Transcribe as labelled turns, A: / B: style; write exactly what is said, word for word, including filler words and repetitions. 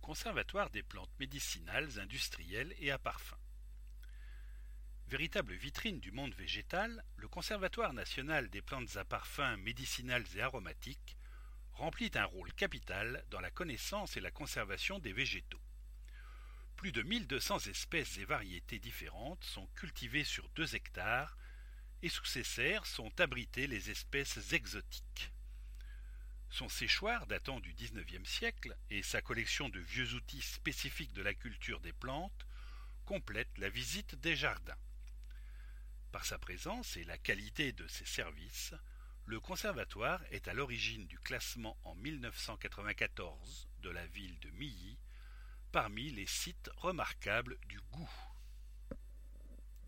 A: Conservatoire des plantes médicinales, industrielles et à parfum. Véritable vitrine du monde végétal, le Conservatoire national des plantes à parfum médicinales et aromatiques remplit un rôle capital dans la connaissance et la conservation des végétaux. Plus de mille deux cents espèces et variétés différentes sont cultivées sur deux hectares et sous ces serres sont abritées les espèces exotiques. Son séchoir datant du dix-neuvième siècle et sa collection de vieux outils spécifiques de la culture des plantes complètent la visite des jardins. Par sa présence et la qualité de ses services, le conservatoire est à l'origine du classement en mille neuf cent quatre-vingt-quatorze de la ville de Milly parmi les sites remarquables du goût.